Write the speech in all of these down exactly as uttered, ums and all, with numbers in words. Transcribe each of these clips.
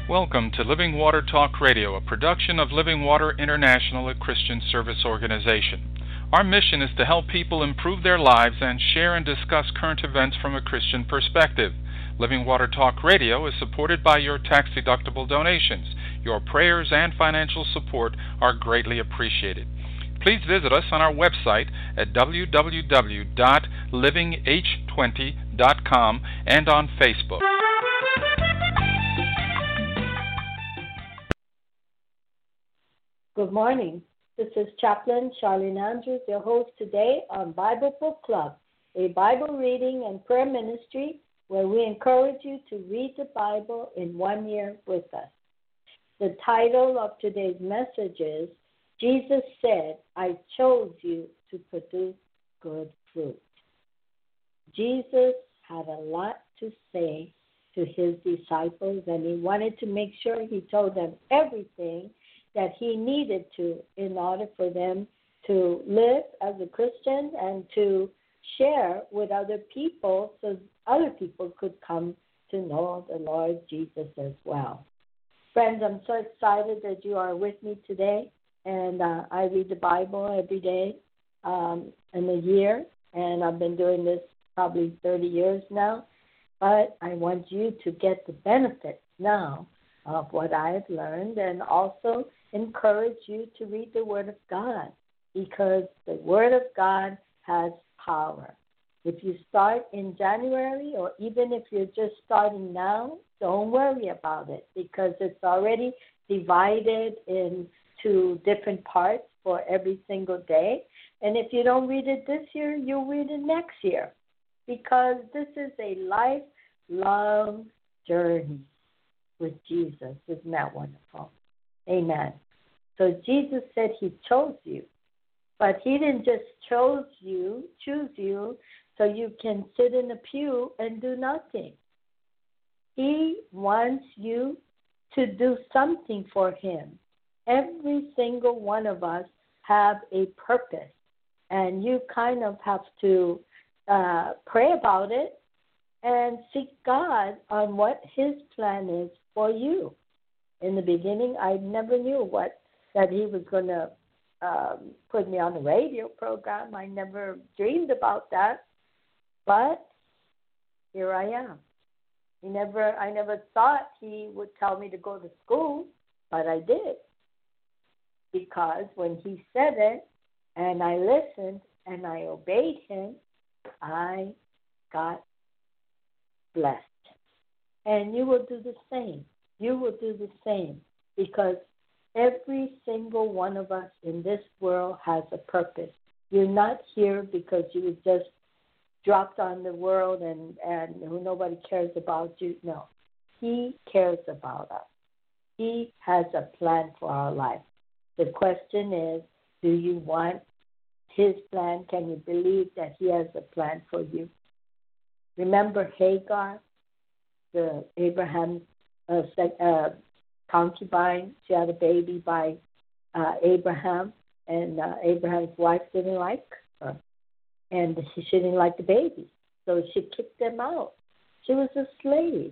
Welcome to Living Water Talk Radio, a production of Living Water International, a Christian service organization. Our mission is to help people improve their lives and share and discuss current events from a Christian perspective. Living Water Talk Radio is supported by your tax-deductible donations. Your prayers and financial support are greatly appreciated. Please visit us on our website at w w w dot living h twenty dot com and on Facebook. Good morning. This is Chaplain Charlene Andrews, your host today on Bible Book Club, a Bible reading and prayer ministry where we encourage you to read the Bible in one year with us. The title of today's message is, Jesus said, I chose you to produce good fruit. Jesus had a lot to say to his disciples, and he wanted to make sure he told them everything that he needed to in order for them to live as a Christian and to share with other people so other people could come to know the Lord Jesus as well. Friends, I'm so excited that you are with me today, and uh, I read the Bible every day um, in a year, and I've been doing this probably thirty years now, but I want you to get the benefits now of what I have learned, and also encourage you to read the Word of God, because the Word of God has power. If you start in January, or even if you're just starting now, don't worry about it, because it's already divided into different parts for every single day. And if you don't read it this year, you'll read it next year, because this is a lifelong journey with Jesus. Isn't that wonderful? Amen. So Jesus said he chose you, but he didn't just chose you, choose you so you can sit in a pew and do nothing. He wants you to do something for him. Every single one of us have a purpose, and you kind of have to uh, pray about it and seek God on what his plan is for you. In the beginning, I never knew what that he was going to um, put me on a radio program. I never dreamed about that, but here I am. He never, I never thought he would tell me to go to school, but I did, because when he said it, and I listened and I obeyed him, I got blessed. And you will do the same. You will do the same, because every single one of us in this world has a purpose. You're not here because you were just dropped on the world and, and nobody cares about you. No, he cares about us. He has a plan for our life. The question is, do you want his plan? Can you believe that he has a plan for you? Remember Hagar, the Abraham's uh, uh, concubine? She had a baby by uh, Abraham, and uh, Abraham's wife didn't like her, and she, she didn't like the baby, so she kicked them out. She was a slave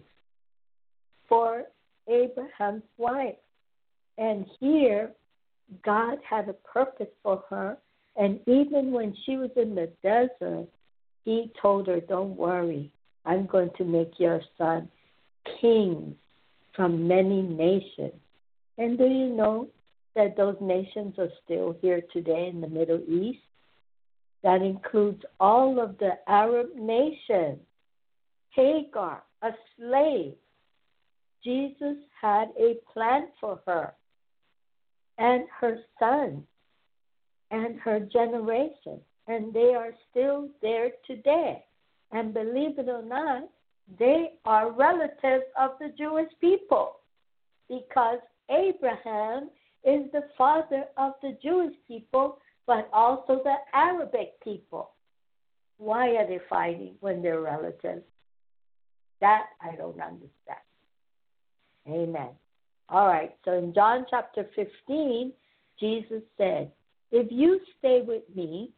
for Abraham's wife, and here God had a purpose for her, and even when she was in the desert, he told her, don't worry, I'm going to make your son king from many nations. And do you know that those nations are still here today in the Middle East? That includes all of the Arab nations. Hagar, a slave. Jesus had a plan for her and her son and her generation, and they are still there today. And believe it or not, they are relatives of the Jewish people, because Abraham is the father of the Jewish people, but also the Arabic people. Why are they fighting when they're relatives? That I don't understand. Amen. All right, so in John chapter fifteen, Jesus said, if you stay with me,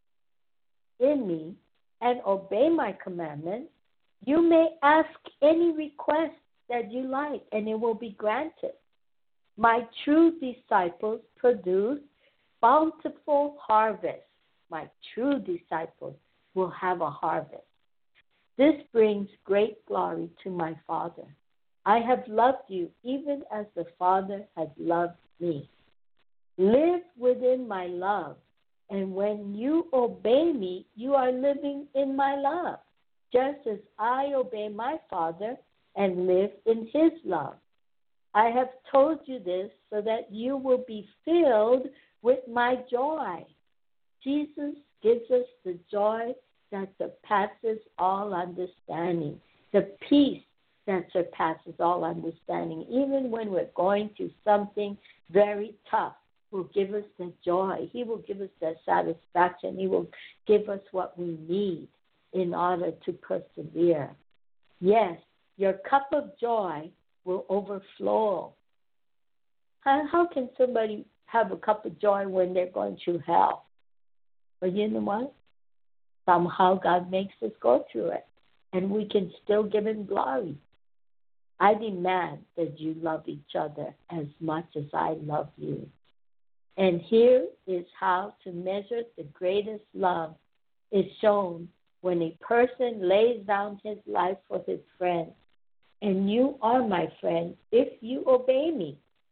in me, and obey my commandments, you may ask any request that you like, and it will be granted. My true disciples produce bountiful harvest. My true disciples will have a harvest. This brings great glory to my Father. I have loved you even as the Father has loved me. Live within my love, and when you obey me, you are living in my love, just as I obey my Father and live in his love. I have told you this so that you will be filled with my joy. Jesus gives us the joy that surpasses all understanding, the peace that surpasses all understanding. Even when we're going through something very tough, will give us the joy. He will give us the satisfaction. He will give us what we need in order to persevere. Yes, your cup of joy will overflow. How, how can somebody have a cup of joy when they're going through hell? But you know what? Somehow God makes us go through it, and we can still give him glory. I demand that you love each other as much as I love you. And here is how to measure the greatest love is shown when a person lays down his life for his friends. And you are my friends if you obey me.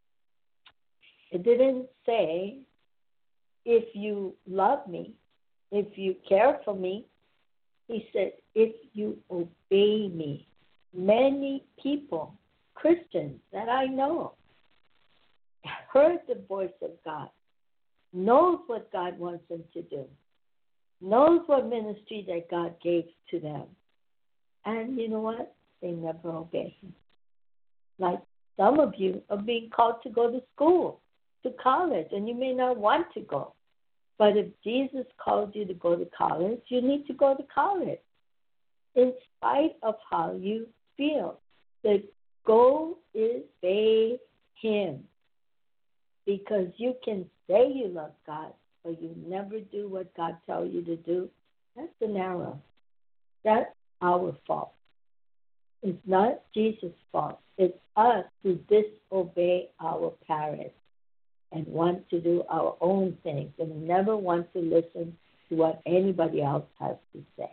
It didn't say if you love me, if you care for me. He said if you obey me. Many people, Christians that I know, heard the voice of God, knows what God wants them to do, knows what ministry that God gave to them. And you know what? They never obey him. Like some of you are being called to go to school, to college, and you may not want to go. But if Jesus called you to go to college, you need to go to college. In spite of how you feel, the goal is obey him. Because you can say you love God, but you never do what God tells you to do. That's an error. That's our fault. It's not Jesus' fault. It's us who disobey our parents and want to do our own things and never want to listen to what anybody else has to say.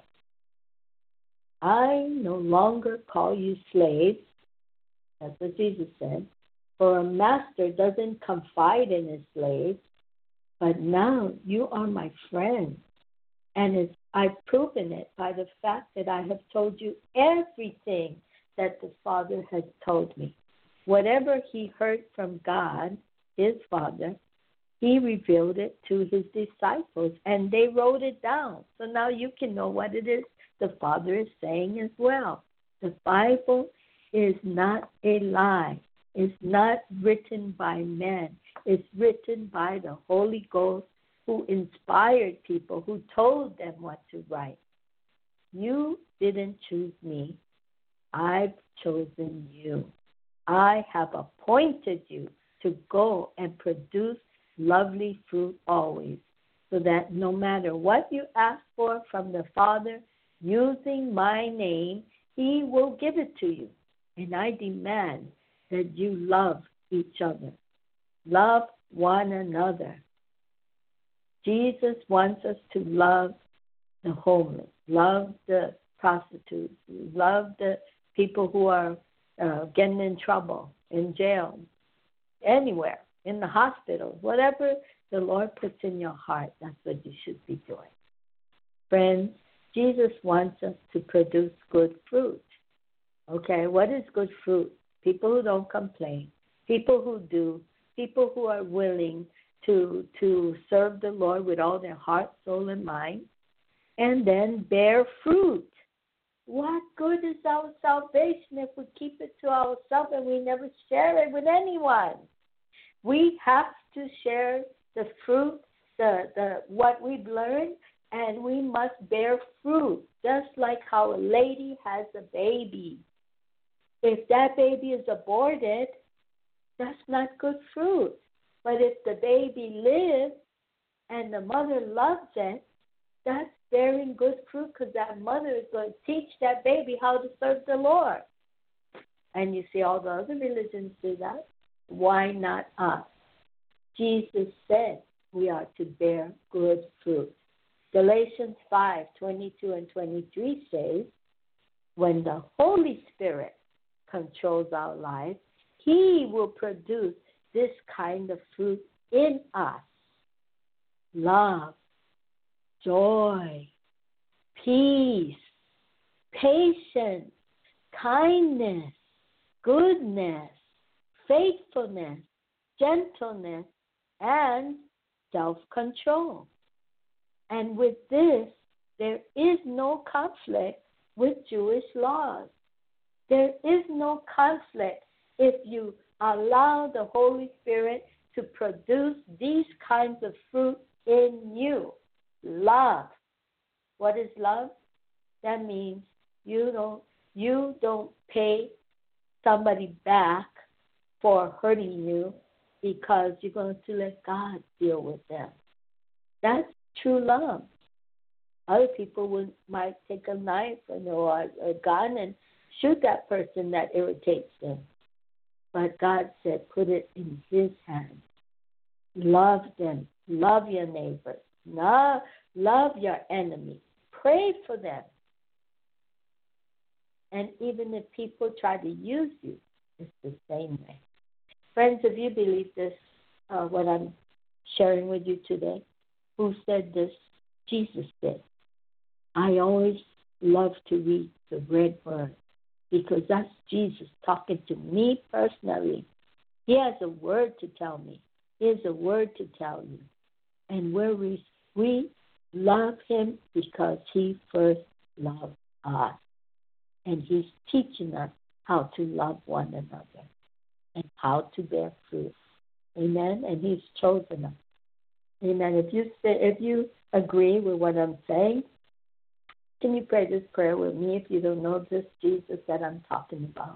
I no longer call you slaves. That's what Jesus said. For a master doesn't confide in his slaves, but now you are my friend. And it's, I've proven it by the fact that I have told you everything that the Father has told me. Whatever he heard from God, his Father, he revealed it to his disciples, and they wrote it down. So now you can know what it is the Father is saying as well. The Bible is not a lie. It's not written by men. It's written by the Holy Ghost who inspired people, who told them what to write. You didn't choose me. I've chosen you. I have appointed you to go and produce lovely fruit always, so that no matter what you ask for from the Father, using my name, he will give it to you. And I demand that you love each other. Love one another. Jesus wants us to love the homeless, love the prostitutes, love the people who are uh, getting in trouble, in jail, anywhere, in the hospital, whatever the Lord puts in your heart, that's what you should be doing. Friends, Jesus wants us to produce good fruit. Okay, what is good fruit? People who don't complain, people who do, people who are willing to to serve the Lord with all their heart, soul, and mind, and then bear fruit. What good is our salvation if we keep it to ourselves and we never share it with anyone? We have to share the fruit, the, the what we've learned, and we must bear fruit, just like how a lady has a baby. If that baby is aborted, that's not good fruit. But if the baby lives and the mother loves it, that's bearing good fruit, because that mother is going to teach that baby how to serve the Lord. And you see all the other religions do that. Why not us? Jesus said we are to bear good fruit. Galatians five, twenty-two and twenty-three says, when the Holy Spirit controls our lives, He will produce this kind of fruit in us. Love, joy, peace, patience, kindness, goodness, faithfulness, gentleness, and self-control. And with this, there is no conflict with Jewish laws. There is no conflict if you allow the Holy Spirit to produce these kinds of fruit in you. Love. What is love? That means you don't you don't pay somebody back for hurting you because you're going to let God deal with them. That's true love. Other people would, might take a knife and, or a gun and shoot that person that irritates them. But God said, put it in His hands. Love them. Love your neighbors. Love, love your enemy. Pray for them. And even if people try to use you, it's the same way. Friends, if you believe this, uh, what I'm sharing with you today, who said this? Jesus did. I always love to read the red word because that's Jesus talking to me personally. He has a word to tell me. He has a word to tell you. And where we, we love Him because He first loved us. And He's teaching us how to love one another and how to bear fruit. Amen? And He's chosen us. Amen. If you say, if you agree with what I'm saying, can you pray this prayer with me if you don't know this Jesus that I'm talking about?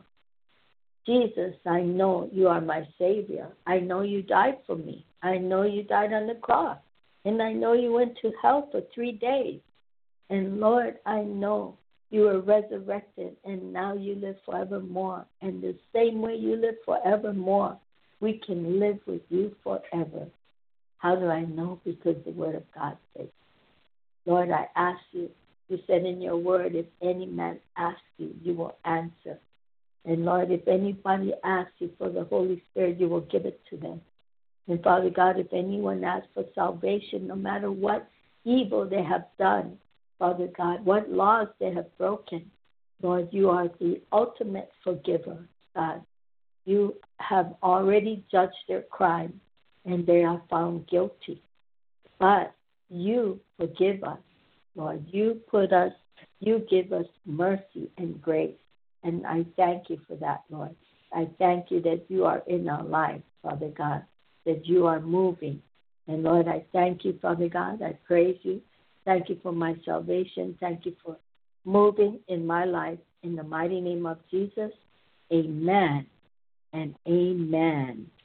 Jesus, I know you are my Savior. I know you died for me. I know you died on the cross. And I know you went to hell for three days. And Lord, I know you were resurrected and now you live forevermore. And the same way you live forevermore, we can live with you forever. How do I know? Because the Word of God says. Lord, I ask you, you said in your word, if any man asks you, you will answer. And Lord, if anybody asks you for the Holy Spirit, you will give it to them. And Father God, if anyone asks for salvation, no matter what evil they have done, Father God, what laws they have broken, Lord, you are the ultimate forgiver, God. You have already judged their crime, and they are found guilty. But you forgive us, Lord. You put us, you give us mercy and grace. And I thank you for that, Lord. I thank you that you are in our lives, Father God, that you are moving. And Lord, I thank you, Father God. I praise you. Thank you for my salvation. Thank you for moving in my life. In the mighty name of Jesus, amen and amen.